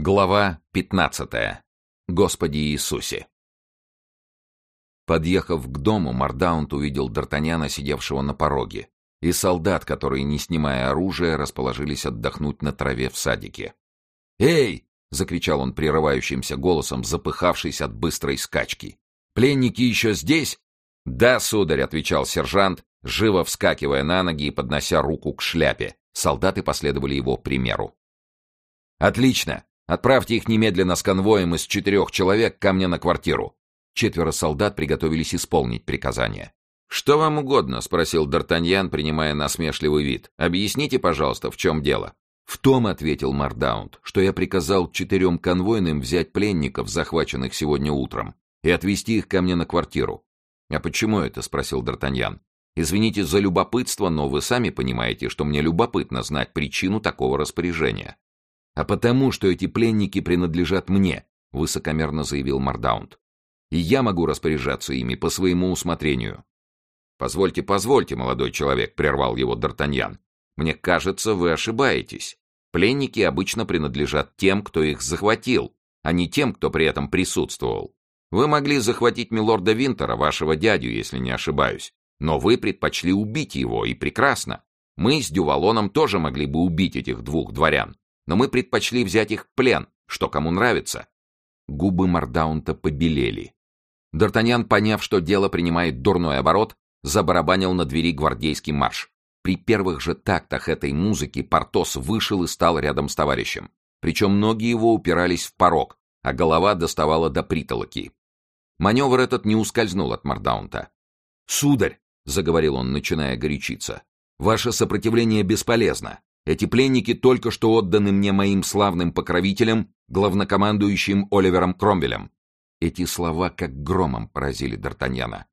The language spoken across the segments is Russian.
Глава 15. Господи Иисусе. Подъехав к дому, Мордаунд увидел Д'Артаньяна, сидевшего на пороге, и солдат, которые, не снимая оружия, расположились отдохнуть на траве в садике. «Эй!» — закричал он прерывающимся голосом, запыхавшись от быстрой скачки. «Пленники еще здесь?» «Да, сударь», — отвечал сержант, живо вскакивая на ноги и поднося руку к шляпе. Солдаты последовали его примеру. «Отлично! Отправьте их немедленно с конвоем из 4 человек ко мне на квартиру». 4 солдат приготовились исполнить приказание. «Что вам угодно?» — спросил Д'Артаньян, принимая насмешливый вид. «Объясните, пожалуйста, в чем дело?» «В том, — ответил Мордаунд, — что я приказал 4 конвойным взять пленников, захваченных сегодня утром, и отвезти их ко мне на квартиру». «А почему это?» — спросил Д'Артаньян. «Извините за любопытство, но вы сами понимаете, что мне любопытно знать причину такого распоряжения». «А потому, что эти пленники принадлежат мне», — высокомерно заявил Мордаунд. «И я могу распоряжаться ими по своему усмотрению». «Позвольте, позвольте, молодой человек», — прервал его Д'Артаньян. «Мне кажется, вы ошибаетесь. Пленники обычно принадлежат тем, кто их захватил, а не тем, кто при этом присутствовал. Вы могли захватить милорда Винтера, вашего дядю, если не ошибаюсь, но вы предпочли убить его, и прекрасно. Мы с Дювалоном тоже могли бы убить этих 2 дворян. Но мы предпочли взять их в плен, что кому нравится». Губы Мордаунта побелели. Д'Артаньян, поняв, что дело принимает дурной оборот, забарабанил на двери гвардейский марш. При первых же тактах этой музыки Портос вышел и стал рядом с товарищем. Причем ноги его упирались в порог, а голова доставала до притолоки. Маневр этот не ускользнул от Мордаунта. «Сударь», — заговорил он, начиная горячиться, — «ваше сопротивление бесполезно. Эти пленники только что отданы мне моим славным покровителем, главнокомандующим Оливером Кромвелем». Эти слова как громом поразили Д'Артаньяна.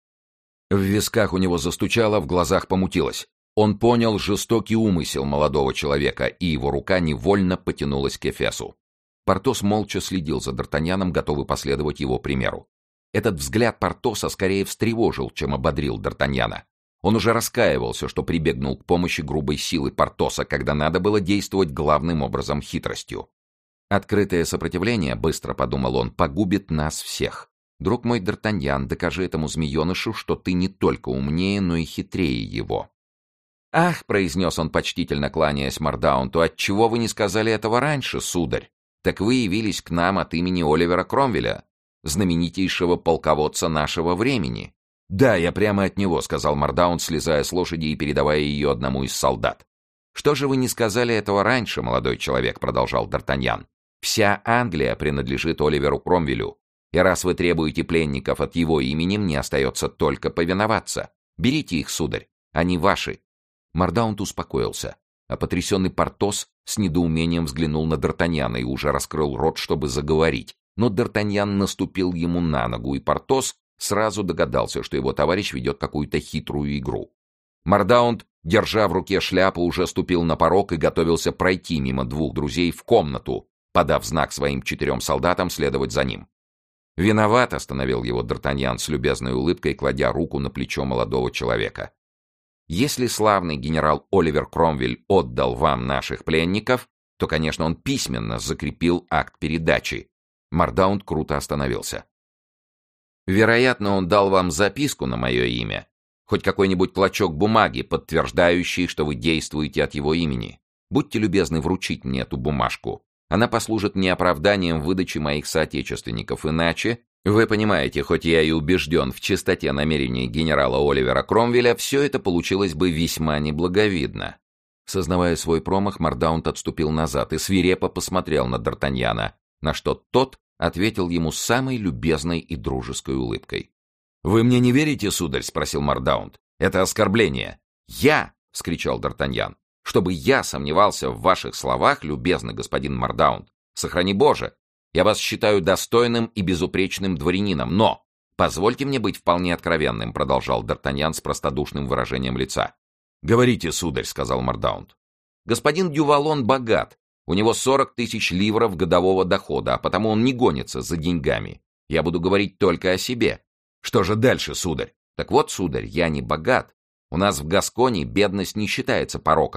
В висках у него застучало, в глазах помутилось. Он понял жестокий умысел молодого человека, и его рука невольно потянулась к эфесу. Портос молча следил за Д'Артаньяном, готовый последовать его примеру. Этот взгляд Портоса скорее встревожил, чем ободрил Д'Артаньяна. Он уже раскаивался, что прибегнул к помощи грубой силы Портоса, когда надо было действовать главным образом хитростью. «Открытое сопротивление, — быстро подумал он, — погубит нас всех. Друг мой Д'Артаньян, докажи этому змеенышу, что ты не только умнее, но и хитрее его». «Ах, — произнес он, почтительно кланяясь Мордаунту, — отчего вы не сказали этого раньше, сударь? Так вы явились к нам от имени Оливера Кромвеля, знаменитейшего полководца нашего времени». «Да, я прямо от него», — сказал Мордаунд, слезая с лошади и передавая ее одному из солдат. «Что же вы не сказали этого раньше, молодой человек?» — продолжал Д'Артаньян. «Вся Англия принадлежит Оливеру Кромвелю, и раз вы требуете пленников от его имени, мне остается только повиноваться. Берите их, сударь, они ваши». Мордаунд успокоился, а потрясенный Портос с недоумением взглянул на Д'Артаньяна и уже раскрыл рот, чтобы заговорить. Но Д'Артаньян наступил ему на ногу, и Портос сразу догадался, что его товарищ ведет какую-то хитрую игру. Мордаунд, держа в руке шляпу, уже ступил на порог и готовился пройти мимо 2 друзей в комнату, подав знак своим 4 солдатам следовать за ним. «Виноват», — остановил его Д'Артаньян с любезной улыбкой, кладя руку на плечо молодого человека. «Если славный генерал Оливер Кромвель отдал вам наших пленников, то, конечно, он письменно закрепил акт передачи». Мордаунд круто остановился. «Вероятно, он дал вам записку на мое имя, хоть какой-нибудь клочок бумаги, подтверждающий, что вы действуете от его имени. Будьте любезны вручить мне эту бумажку. Она послужит мне оправданием выдачи моих соотечественников. Иначе, вы понимаете, хоть я и убежден в чистоте намерений генерала Оливера Кромвеля, все это получилось бы весьма неблаговидно». Сознавая свой промах, Мордаунд отступил назад и свирепо посмотрел на Д'Артаньяна, на что тот ответил ему с самой любезной и дружеской улыбкой. «Вы мне не верите, сударь?» — спросил Мордаунд. «Это оскорбление». «Я!» — вскричал Д'Артаньян. «Чтобы я сомневался в ваших словах, любезный господин Мордаунд. Сохрани Боже! Я вас считаю достойным и безупречным дворянином, но... Позвольте мне быть вполне откровенным», — продолжал Д'Артаньян с простодушным выражением лица. «Говорите, сударь», — сказал Мордаунд. «Господин Дювалон богат. У него 40 000 ливров годового дохода, а потому он не гонится за деньгами. Я буду говорить только о себе». «Что же дальше, сударь?» «Так вот, сударь, я не богат. У нас в Гасконе бедность не считается пороком.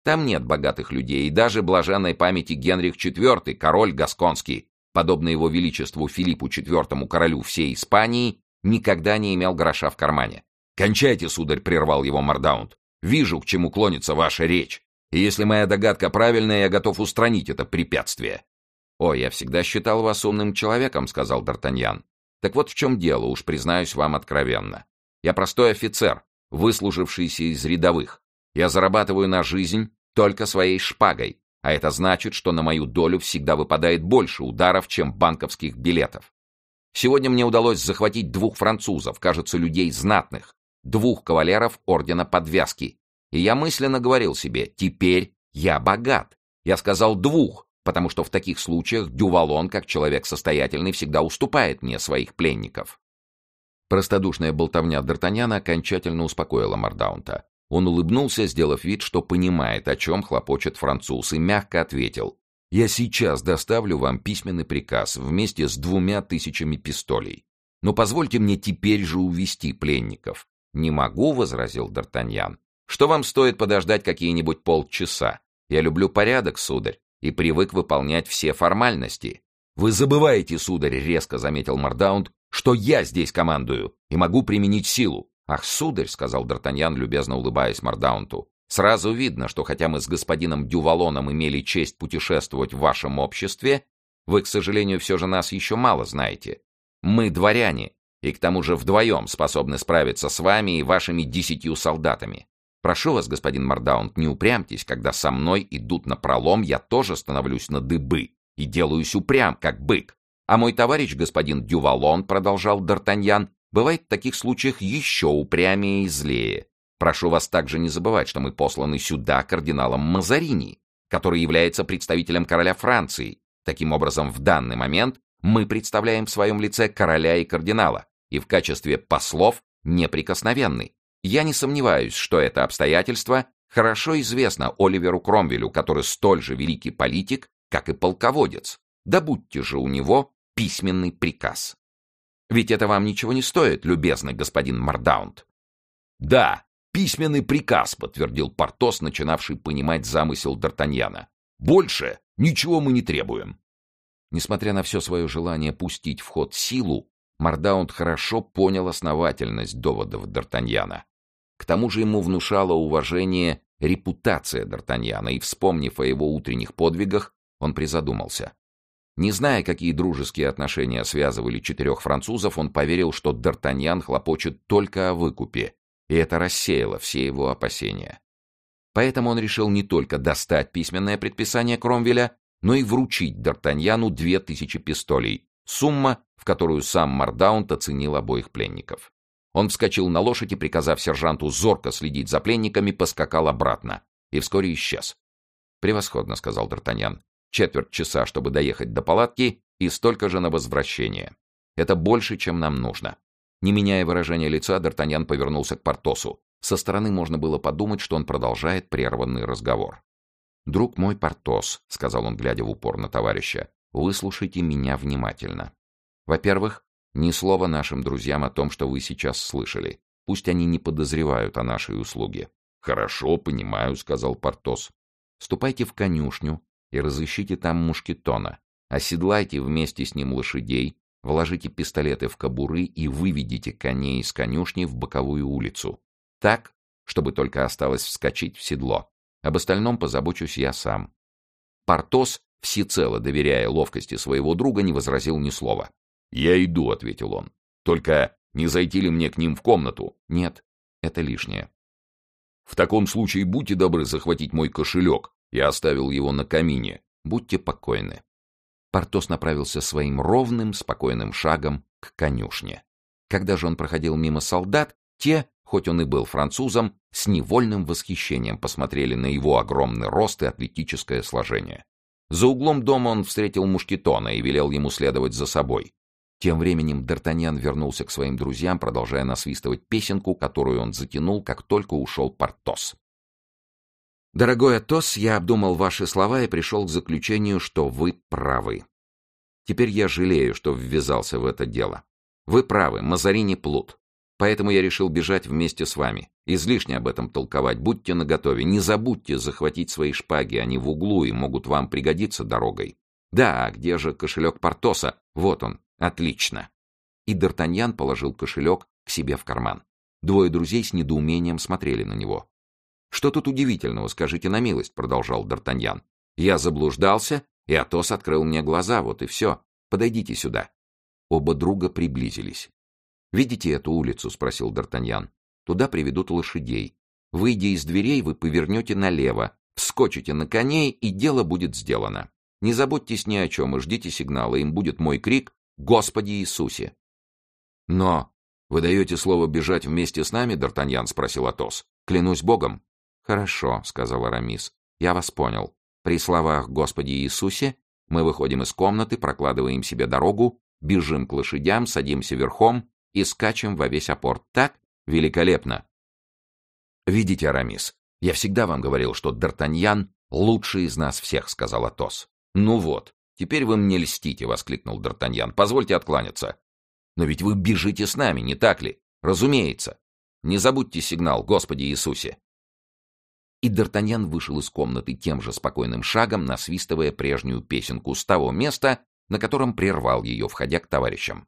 Там нет богатых людей, и даже блаженной памяти Генрих IV, король гасконский, подобно его величеству Филиппу IV, королю всей Испании, никогда не имел гроша в кармане. «Кончайте, сударь», — прервал его Мордаунд. «Вижу, к чему клонится ваша речь, и если моя догадка правильная, я готов устранить это препятствие». «О, я всегда считал вас умным человеком», — сказал Д'Артаньян. «Так вот в чем дело, уж признаюсь вам откровенно. Я простой офицер, выслужившийся из рядовых. Я зарабатываю на жизнь только своей шпагой, а это значит, что на мою долю всегда выпадает больше ударов, чем банковских билетов. Сегодня мне удалось захватить 2 французов, кажется, людей знатных, 2 кавалеров ордена Подвязки. И я мысленно говорил себе: теперь я богат. Я сказал 2, потому что в таких случаях Дювалон, как человек состоятельный, всегда уступает мне своих пленников». Простодушная болтовня Д'Артаньяна окончательно успокоила Мордаунта. Он улыбнулся, сделав вид, что понимает, о чем хлопочет француз, и мягко ответил: «Я сейчас доставлю вам письменный приказ вместе с 2000 пистолей. Но позвольте мне теперь же увести пленников». «Не могу», — возразил Д'Артаньян. «Что вам стоит подождать какие-нибудь полчаса? Я люблю порядок, сударь, и привык выполнять все формальности». «Вы забываете, сударь», — резко заметил Мордаунд, «что я здесь командую и могу применить силу». «Ах, сударь», — сказал Д'Артаньян, любезно улыбаясь Мордаунту, «сразу видно, что хотя мы с господином Дювалоном имели честь путешествовать в вашем обществе, вы, к сожалению, все же нас еще мало знаете. Мы дворяне, и к тому же вдвоем способны справиться с вами и вашими 10 солдатами. Прошу вас, господин Мордаунд, не упрямьтесь, когда со мной идут напролом, я тоже становлюсь на дыбы и делаюсь упрям, как бык. А мой товарищ, господин Дювалон, — продолжал Д'Артаньян, — бывает в таких случаях еще упрямее и злее. Прошу вас также не забывать, что мы посланы сюда кардиналом Мазарини, который является представителем короля Франции. Таким образом, в данный момент мы представляем в своем лице короля и кардинала, и в качестве послов неприкосновенны. Я не сомневаюсь, что это обстоятельство хорошо известно Оливеру Кромвелю, который столь же великий политик, как и полководец. Добудьте же у него письменный приказ. Ведь это вам ничего не стоит, любезный господин Мордаунд». «Да, письменный приказ», — подтвердил Портос, начинавший понимать замысел Д'Артаньяна. «Больше ничего мы не требуем». Несмотря на все свое желание пустить в ход силу, Мордаунд хорошо понял основательность доводов Д'Артаньяна. К тому же ему внушала уважение репутация Д'Артаньяна, и, вспомнив о его утренних подвигах, он призадумался. Не зная, какие дружеские отношения связывали 4 французов, он поверил, что Д'Артаньян хлопочет только о выкупе, и это рассеяло все его опасения. Поэтому он решил не только достать письменное предписание Кромвеля, но и вручить Д'Артаньяну 2000 пистолей, сумма, в которую сам Мордаунд оценил обоих пленников. Он вскочил на лошадь и, приказав сержанту зорко следить за пленниками, поскакал обратно и вскоре исчез. «Превосходно», — сказал Д'Артаньян. «Четверть часа, чтобы доехать до палатки, и столько же на возвращение. Это больше, чем нам нужно». Не меняя выражения лица, Д'Артаньян повернулся к Портосу. Со стороны можно было подумать, что он продолжает прерванный разговор. «Друг мой Портос», — сказал он, глядя в упор на товарища, — «выслушайте меня внимательно. Во-первых, ни слова нашим друзьям о том, что вы сейчас слышали. Пусть они не подозревают о нашей услуге». «Хорошо, понимаю», — сказал Портос. «Ступайте в конюшню и разыщите там Мушкетона. Оседлайте вместе с ним лошадей, вложите пистолеты в кобуры и выведите коней из конюшни в боковую улицу. Так, чтобы только осталось вскочить в седло. Об остальном позабочусь я сам». Портос, всецело доверяя ловкости своего друга, не возразил ни слова. «Я иду», — ответил он. «Только не зайти ли мне к ним в комнату?» «Нет, это лишнее». «В таком случае будьте добры захватить мой кошелек. Я оставил его на камине. Будьте покойны». Портос направился своим ровным, спокойным шагом к конюшне. Когда же он проходил мимо солдат, те, хоть он и был французом, с невольным восхищением посмотрели на его огромный рост и атлетическое сложение. За углом дома он встретил Мушкетона и велел ему следовать за собой. Тем временем Д'Артаньян вернулся к своим друзьям, продолжая насвистывать песенку, которую он затянул, как только ушел Портос. «Дорогой Атос, я обдумал ваши слова и пришел к заключению, что вы правы. Теперь я жалею, что ввязался в это дело. Вы правы, Мазарини плут. Поэтому я решил бежать вместе с вами. Излишне об этом толковать, будьте наготове, не забудьте захватить свои шпаги, они в углу и могут вам пригодиться дорогой. Да, а где же кошелек Портоса? Вот он, отлично. И Д'Артаньян положил кошелек к себе в карман. Двое друзей с недоумением смотрели на него. «Что тут удивительного, скажите на милость», — продолжал Д'Артаньян. «Я заблуждался, и Атос открыл мне глаза, вот и все. Подойдите сюда». Оба друга приблизились. «Видите эту улицу?» — спросил Д'Артаньян. «Туда приведут лошадей. Выйдя из дверей, вы повернете налево, вскочите на коней, и дело будет сделано. Не заботьтесь ни о чем и ждите сигнала, им будет мой крик «Господи Иисусе!». «Но вы даете слово бежать вместе с нами, Д'Артаньян?» — спросил Атос. «Клянусь Богом». «Хорошо», — сказал Арамис. «Я вас понял. При словах «Господи Иисусе» мы выходим из комнаты, прокладываем себе дорогу, бежим к лошадям, садимся верхом и скачем во весь опор. Так? Великолепно!» «Видите, Арамис, я всегда вам говорил, что Д'Артаньян лучший из нас всех», — сказал Атос. «Ну вот, теперь вы мне льстите», — воскликнул Д'Артаньян. «Позвольте откланяться». «Но ведь вы бежите с нами, не так ли?» «Разумеется. Не забудьте сигнал, Господи Иисусе». И Д'Артаньян вышел из комнаты тем же спокойным шагом, насвистывая прежнюю песенку с того места, на котором прервал ее, входя к товарищам.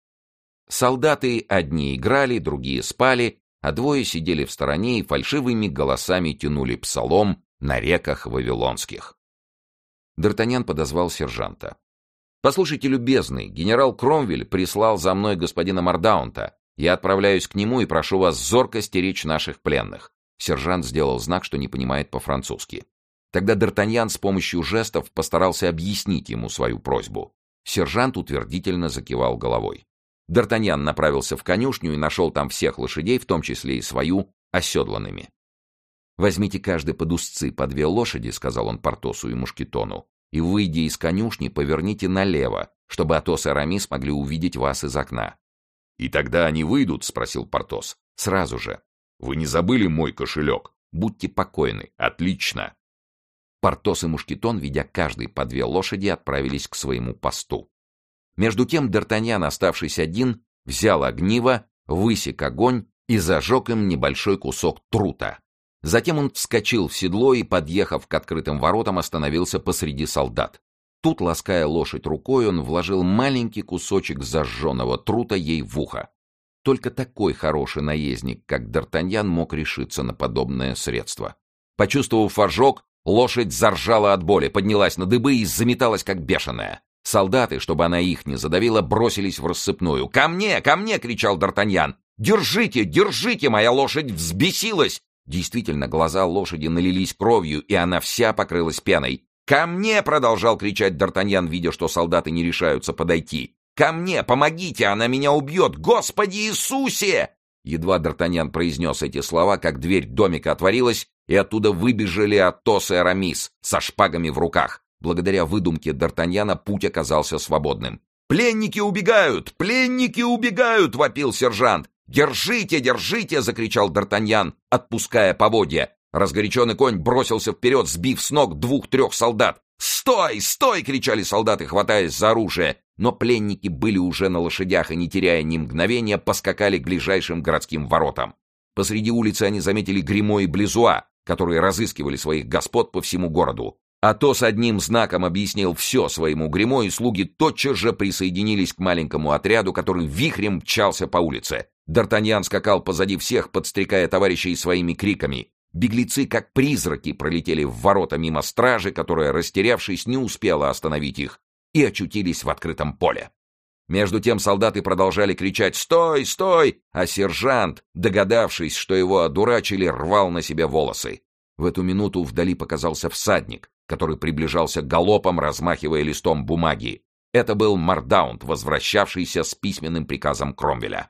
Солдаты одни играли, другие спали, а двое сидели в стороне и фальшивыми голосами тянули псалом на реках вавилонских. Д'Артаньян подозвал сержанта. «Послушайте, любезный, генерал Кромвель прислал за мной господина Мардаунта. Я отправляюсь к нему и прошу вас зорко стеречь наших пленных». Сержант сделал знак, что не понимает по-французски. Тогда Д'Артаньян с помощью жестов постарался объяснить ему свою просьбу. Сержант утвердительно закивал головой. Д'Артаньян направился в конюшню и нашел там всех лошадей, в том числе и свою, оседланными. «Возьмите каждый под узцы по 2 лошади», — сказал он Портосу и Мушкетону, «и, выйдя из конюшни, поверните налево, чтобы Атос и Арамис могли увидеть вас из окна». «И тогда они выйдут?» — спросил Портос. «Сразу же». «Вы не забыли мой кошелек?» «Будьте покойны». «Отлично». Портос и Мушкетон, ведя каждый по 2 лошади, отправились к своему посту. Между тем Д'Артаньян, оставшись один, взял огниво, высек огонь и зажег им небольшой кусок трута. Затем он вскочил в седло и, подъехав к открытым воротам, остановился посреди солдат. Тут, лаская лошадь рукой, он вложил маленький кусочек зажженного трута ей в ухо. Только такой хороший наездник, как Д'Артаньян, мог решиться на подобное средство. Почувствовав ожог, лошадь заржала от боли, поднялась на дыбы и заметалась, как бешеная. Солдаты, чтобы она их не задавила, бросились в рассыпную. «Ко мне! Ко мне!» — кричал Д'Артаньян. «Держите! Держите! Моя лошадь взбесилась!» Действительно, глаза лошади налились кровью, и она вся покрылась пеной. «Ко мне!» — продолжал кричать Д'Артаньян, видя, что солдаты не решаются подойти. «Ко мне! Помогите! Она меня убьет! Господи Иисусе!» Едва Д'Артаньян произнес эти слова, как дверь домика отворилась, и оттуда выбежали Атос и Арамис со шпагами в руках. Благодаря выдумке Д'Артаньяна путь оказался свободным. «Пленники убегают! Пленники убегают!» — вопил сержант. «Держите, держите!» — закричал Д'Артаньян, отпуская поводья. Разгоряченный конь бросился вперед, сбив с ног 2-3 солдат. «Стой! Стой!» — кричали солдаты, хватаясь за оружие. Но пленники были уже на лошадях и, не теряя ни мгновения, поскакали к ближайшим городским воротам. Посреди улицы они заметили Гримо и Близуа, которые разыскивали своих господ по всему городу. Атос одним знаком объяснил все своему Гримо, и слуги тотчас же присоединились к маленькому отряду, который вихрем мчался по улице. Д'Артаньян скакал позади всех, подстрекая товарищей своими криками. Беглецы, как призраки, пролетели в ворота мимо стражи, которая, растерявшись, не успела остановить их, и очутились в открытом поле. Между тем солдаты продолжали кричать «Стой! Стой!», а сержант, догадавшись, что его одурачили, рвал на себе волосы. В эту минуту вдали показался всадник, который приближался галопом, размахивая листом бумаги. Это был Мардаунт, возвращавшийся с письменным приказом Кромвеля.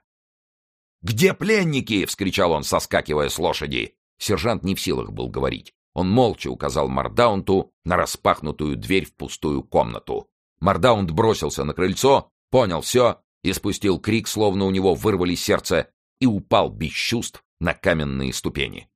«Где пленники?» — вскричал он, соскакивая с лошади. Сержант не в силах был говорить. Он молча указал Мардаунту на распахнутую дверь в пустую комнату. Мардаунт бросился на крыльцо, понял все, испустил крик, словно у него вырвали сердце, и упал без чувств на каменные ступени.